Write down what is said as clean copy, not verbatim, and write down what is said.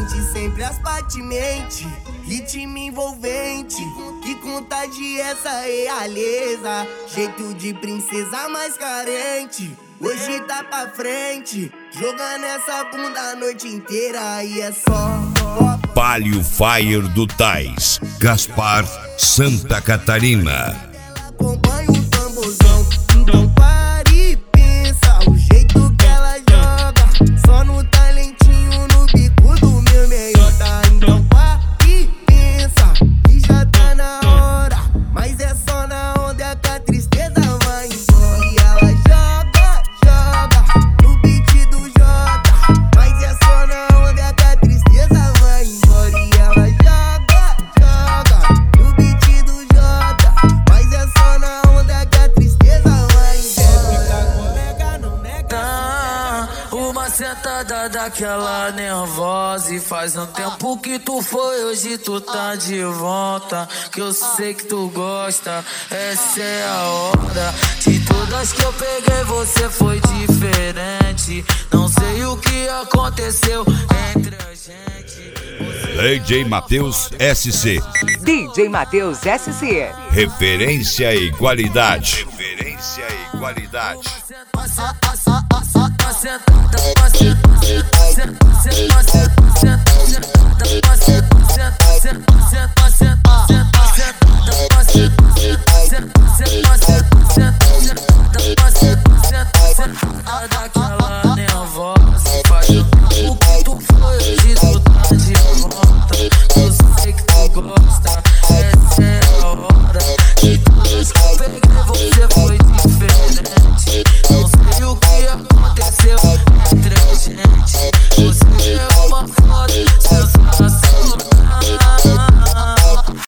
mente sempre as batimente. Ritmo envolvente, que contagia essa realeza. Jeito de princesa mais carente. Hoje tá pra frente, jogando essa bunda a noite inteira. E é só Palio Fire do Tais, Gaspar, Santa Catarina. Acompanha o tamborzão, então pare e pensa. O jeito que ela joga, só no talentinho, no bico do meu meiota. Então pare e pensa, que já tá na hora. Mas é só na onda que a tristeza vai embora. E ela joga no beat do Jota. Mas é só na onda que a tristeza vai embora. E ela joga no beat do Jota. Mas é só na onda que a tristeza vai embora. Colega, não nega. Uma sentada daquela nervosa. E faz um tempo que tu foi, hoje tu tá de volta. Que eu sei que tu gosta, essa é a hora. De todas que eu peguei, você foi diferente. Não sei o que aconteceu entre a gente. DJ Matheus SC. DJ Matheus SC. Referência e qualidade. Referência e qualidade. Sentada